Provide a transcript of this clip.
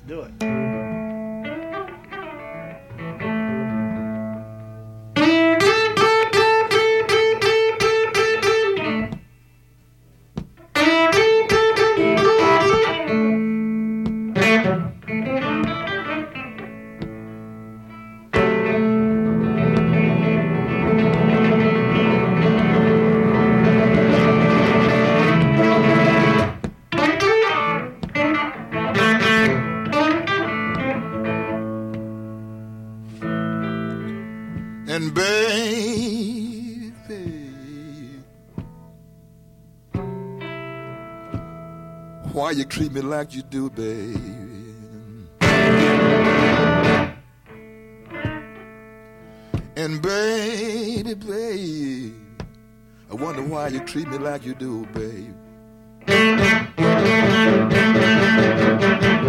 do it. And baby, why you treat me like you do, baby? And baby, I wonder why you treat me like you do, baby.